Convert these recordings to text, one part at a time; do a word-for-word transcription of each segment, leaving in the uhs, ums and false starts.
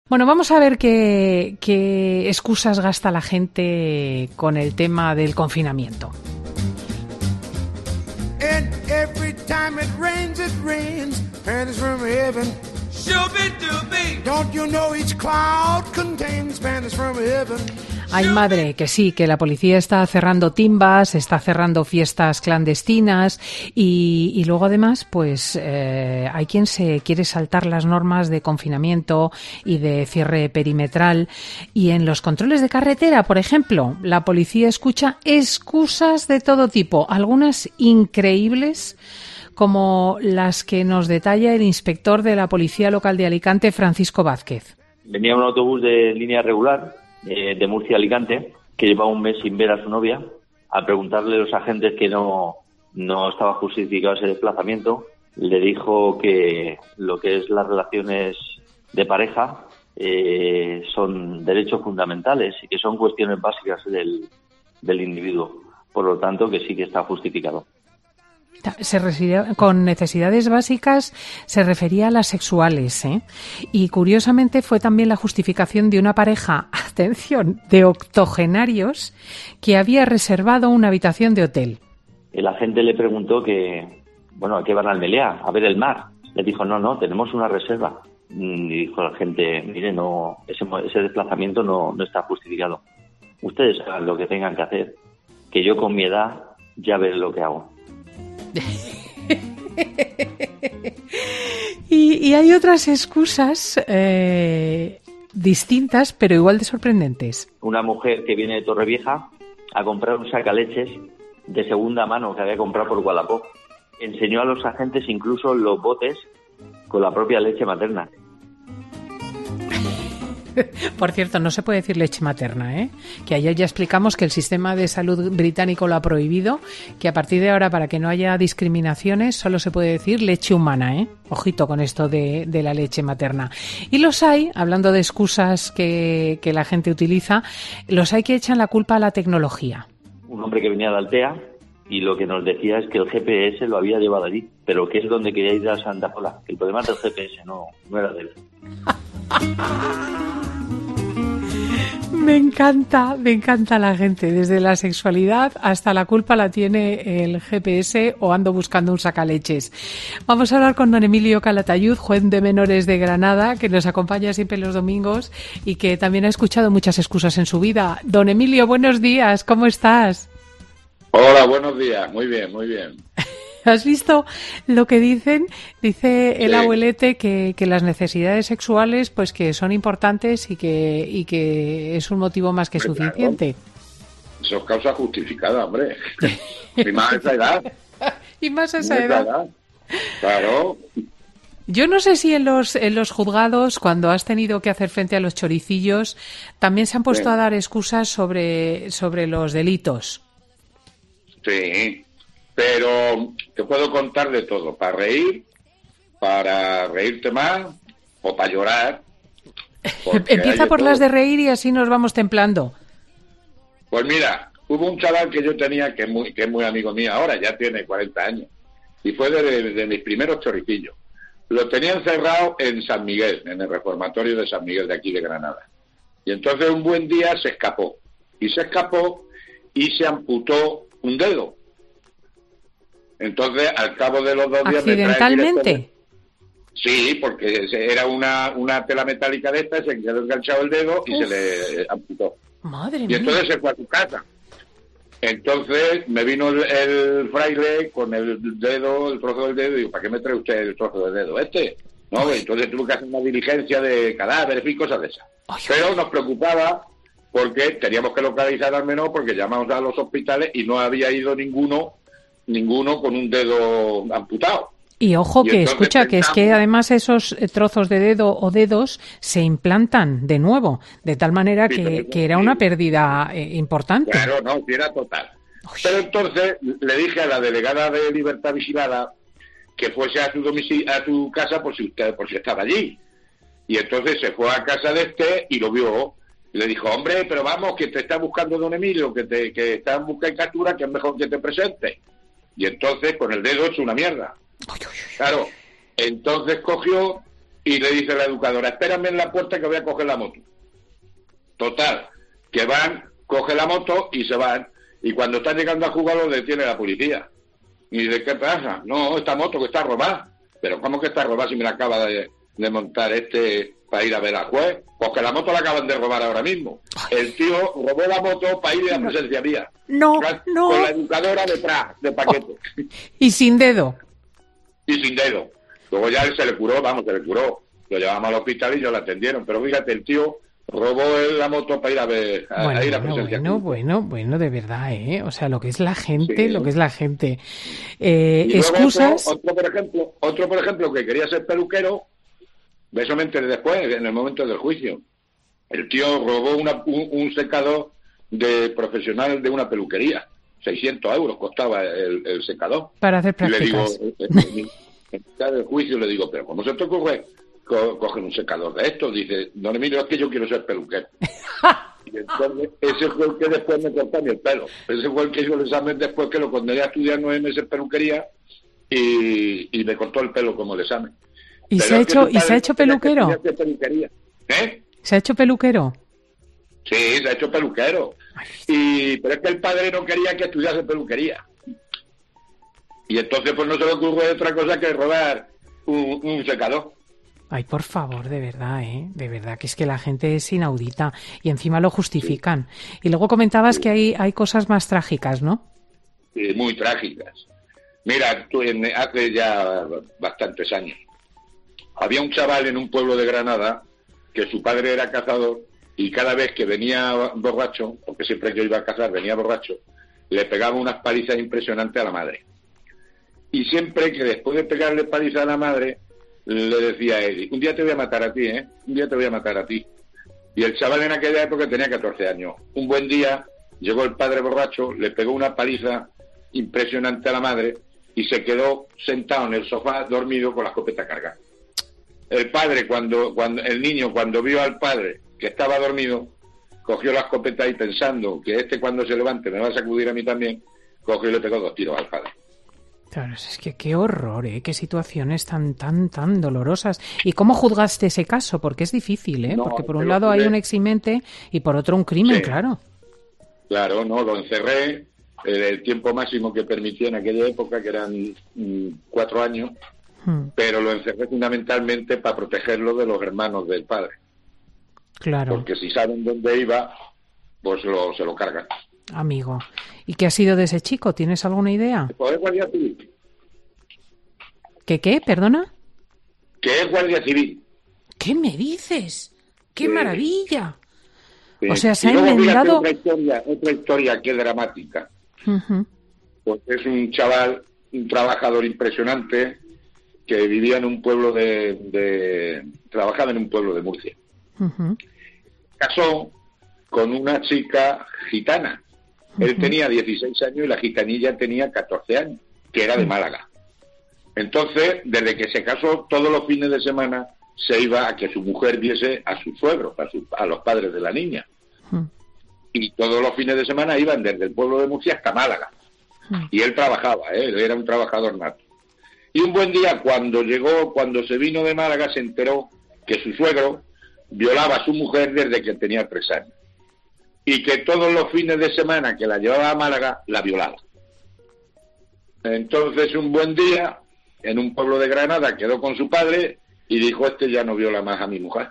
Bueno, vamos a ver qué, qué excusas gasta la gente con el tema del confinamiento. And every time it rains, it rains, pennies from heaven. Shooby-dooby. Don't you know each cloud contains pennies from heaven? Ay, madre, que sí, que la policía está cerrando timbas, está cerrando fiestas clandestinas y, y luego además, pues eh, hay quien se quiere saltar las normas de confinamiento y de cierre perimetral. Y en los controles de carretera, por ejemplo, la policía escucha excusas de todo tipo, algunas increíbles, como las que nos detalla el inspector de la Policía Local de Alicante, Francisco Vázquez. Venía un autobús de línea regular eh, de Murcia a Alicante, que llevaba un mes sin ver a su novia. Al preguntarle a los agentes que no, no estaba justificado ese desplazamiento, le dijo que lo que es las relaciones de pareja eh, son derechos fundamentales y que son cuestiones básicas del, del individuo. Por lo tanto, que sí que está justificado. Se refería, con necesidades básicas se refería a las sexuales, ¿eh? Y curiosamente fue también la justificación de una pareja, atención, de octogenarios que había reservado una habitación de hotel. El agente le preguntó que, bueno, ¿a qué van al Meliá? A ver el mar. Le dijo, no, no, tenemos una reserva. Y dijo la gente, mire, no, ese, ese desplazamiento no, no está justificado. Ustedes hagan lo que tengan que hacer, que yo con mi edad ya veré lo que hago. y, y hay otras excusas eh, distintas, pero igual de sorprendentes. Una mujer que viene de Torrevieja a comprar un sacaleches de segunda mano que había comprado por Wallapop. Enseñó a los agentes incluso los botes con la propia leche materna. Por cierto, no se puede decir leche materna, ¿eh? Que ayer ya explicamos que el sistema de salud británico lo ha prohibido, que a partir de ahora, para que no haya discriminaciones, solo se puede decir leche humana, ¿eh? Ojito con esto de, de la leche materna. Y los hay, hablando de excusas que, que la gente utiliza, los hay que echan la culpa a la tecnología. Un hombre que venía de Altea y lo que nos decía es que el G P S lo había llevado allí, pero que es donde quería ir a Santa Pola. El problema del G P S no, no era de él. Me encanta, me encanta la gente, desde la sexualidad hasta la culpa la tiene el G P S o ando buscando un sacaleches. Vamos a hablar con don Emilio Calatayud, juez de menores de Granada, que nos acompaña siempre los domingos y que también ha escuchado muchas excusas en su vida. Don Emilio, buenos días, ¿cómo estás? Hola, buenos días, muy bien, muy bien. ¿Has visto lo que dicen? Dice el sí. abuelete que, que las necesidades sexuales pues que son importantes y que y que es un motivo más que hombre, suficiente. Claro. Eso es causa justificada, hombre. Y más a esa edad. Y más a esa edad. edad. Claro. Yo no sé si en los en los juzgados, cuando has tenido que hacer frente a los choricillos, también se han puesto sí. a dar excusas sobre, sobre los delitos. Sí. Pero te puedo contar de todo, para reír, para reírte más o para llorar. Empieza por las de reír y así nos vamos templando. Pues mira, hubo un chaval que yo tenía que es muy, que es muy amigo mío ahora, ya tiene cuarenta años, y fue de, de, de mis primeros choricillos. Lo tenía encerrado en San Miguel, en el reformatorio de San Miguel de aquí de Granada. Y entonces un buen día se escapó, y se escapó y se amputó un dedo. Entonces, al cabo de los dos días... ¿Accidentalmente? Sí, porque era una, una tela metálica de esta, se quedó enganchado el dedo y Uf. se le amputó. Madre y mía. entonces se fue a su casa. Entonces me vino el, el fraile con el dedo, el trozo del dedo, y digo, ¿para qué me trae usted el trozo del dedo este? No, Ay. Entonces tuve que hacer una diligencia de cadáveres y cosas de esas. Ay, Pero ay. nos preocupaba porque teníamos que localizar al menor porque llamamos a los hospitales y no había ido ninguno ninguno con un dedo amputado. Y ojo y que escucha, pensamos, que es que además esos trozos de dedo o dedos se implantan de nuevo, de tal manera sí, que, que era una pérdida eh, importante. Claro, no, que era total. Uy. Pero entonces le dije a la delegada de Libertad Vigilada que fuese a su domicilio, a su casa por si usted, por si estaba allí. Y entonces se fue a casa de este y lo vio. Y le dijo, hombre, pero vamos, que te está buscando don Emilio, que te que está en busca y captura, que es mejor que te presente. Y entonces con el dedo hecho una mierda. Claro, entonces cogió y le dice la educadora, espérame en la puerta que voy a coger la moto. Total, que van, coge la moto y se van. Y cuando están llegando a jugar los detiene la policía. ¿Y de qué pasa? No, esta moto que está robada. Pero ¿cómo que está robada si me la acaba de, de montar este para ir a ver al juez? Porque la moto la acaban de robar ahora mismo. El tío robó la moto para ir a la presencia mía. No, con, no. Con la educadora detrás, de paquete. Oh. Y sin dedo. Y sin dedo. Luego ya él se le curó, vamos, se le curó. Lo llevamos al hospital y yo lo atendieron. Pero fíjate, el tío robó la moto para ir a ver a, bueno, a ir a bueno, presencia. Bueno, bueno, bueno, de verdad, ¿eh? O sea, lo que es la gente, Sí. lo que es la gente. Eh, Y luego excusas... Otro, otro, por ejemplo, otro, por ejemplo, que quería ser peluquero, eso me enteré después, en el momento del juicio. El tío robó una, un, un secador de profesional de una peluquería. seiscientos euros costaba el, el secador. Para hacer prácticas. Y le digo, en, en mitad del juicio le digo, pero ¿cómo se te ocurre co coger un secador de estos? Dice, don Emilio, es que yo quiero ser peluquero. Y entonces, ese fue el que después me cortó mi el pelo. Ese fue el que hizo el examen después, que lo condené a estudiar nueve meses peluquería y, y me cortó el pelo como el examen. ¿Y Pero se ha es que hecho, su ¿y se ha padre hecho tenía que peluquero? estudiar peluquería. ¿Eh? ¿Se ha hecho peluquero? Sí, se ha hecho peluquero. Y, pero es que el padre no quería que estudiase peluquería. Y entonces pues no se le ocurre otra cosa que robar un, un secador. Ay, por favor, de verdad, ¿eh? De verdad, que es que la gente es inaudita y encima lo justifican. Sí. Y luego comentabas sí. que hay, hay cosas más trágicas, ¿no? Sí, muy trágicas. Mira, tú, en, hace ya bastantes años, había un chaval en un pueblo de Granada que su padre era cazador y cada vez que venía borracho, porque siempre que yo iba a cazar venía borracho, le pegaba unas palizas impresionantes a la madre. Y siempre que después de pegarle paliza a la madre, le decía a él, un día te voy a matar a ti, ¿eh? Un día te voy a matar a ti. Y el chaval en aquella época tenía catorce años. Un buen día llegó el padre borracho, le pegó una paliza impresionante a la madre y se quedó sentado en el sofá dormido con la escopeta cargada. El padre, cuando, cuando el niño cuando vio al padre que estaba dormido, cogió la escopeta y pensando que este cuando se levante me va a sacudir a mí también, cogió y le pegó dos tiros al padre. Claro, es que qué horror, ¿eh? Qué situaciones tan, tan, tan dolorosas. ¿Y cómo juzgaste ese caso? Porque es difícil, ¿eh? No, Porque por un lado hay un eximente y por otro un crimen, sí. claro. Claro, no, lo encerré el, el tiempo máximo que permitía en aquella época, que eran mm, cuatro años, hmm. pero lo encerré fundamentalmente para protegerlo de los hermanos del padre. Claro. Porque si saben dónde iba, pues lo, se lo cargan. Amigo. ¿Y qué ha sido de ese chico? ¿Tienes alguna idea? Pues es guardia civil. ¿Qué qué? ¿Perdona? Que es guardia civil. ¿Qué me dices? ¡Qué sí. maravilla! Sí. O sea, se y ha luego enmendado... Otra historia, otra historia que es dramática. Uh-huh. Pues es un chaval, un trabajador impresionante que vivía en un pueblo de... de trabajaba en un pueblo de Murcia. Uh-huh. Casó con una chica gitana. Uh-huh. Él tenía dieciséis años y la gitanilla tenía catorce años, que era de Málaga. Entonces, desde que se casó, todos los fines de semana se iba a que su mujer viese a sus suegros, a, su, a los padres de la niña. Uh-huh. Y todos los fines de semana iban desde el pueblo de Murcia hasta Málaga. Uh-huh. Y él trabajaba, ¿eh? Él era un trabajador nato. Y un buen día, cuando llegó, cuando se vino de Málaga, se enteró que su suegro violaba a su mujer desde que tenía tres años. Y que todos los fines de semana que la llevaba a Málaga, la violaba. Entonces, un buen día, en un pueblo de Granada, quedó con su padre y dijo, este ya no viola más a mi mujer.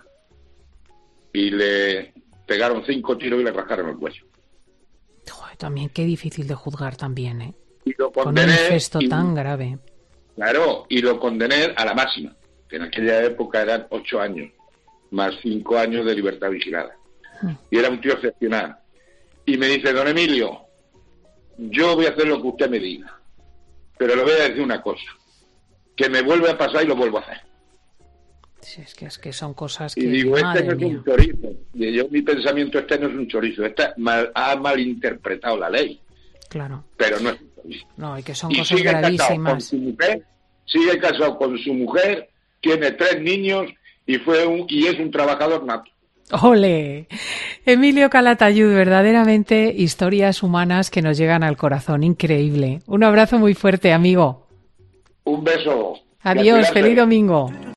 Y le pegaron cinco tiros y le rascaron el cuello. Joder, también qué difícil de juzgar también, ¿eh? Y lo condené, con un gesto y, tan grave. Claro, y lo condené a la máxima, que en aquella época eran ocho años, más cinco años de libertad vigilada. Y era un tío excepcional. Y me dice, don Emilio, yo voy a hacer lo que usted me diga, pero le voy a decir una cosa, que me vuelve a pasar y lo vuelvo a hacer. Sí, es que, es que son cosas que... Y digo, este no es un chorizo. Y yo, mi pensamiento, este no es un chorizo, este mal, ha malinterpretado la ley. Claro. Pero no es un chorizo. No, y que son y cosas sigue gravísimas. Con su mujer, sigue casado con su mujer, tiene tres niños y fue un y es un trabajador nato. ¡Ole! Emilio Calatayud, verdaderamente historias humanas que nos llegan al corazón. Increíble. Un abrazo muy fuerte, amigo. Un beso. Adiós, feliz domingo.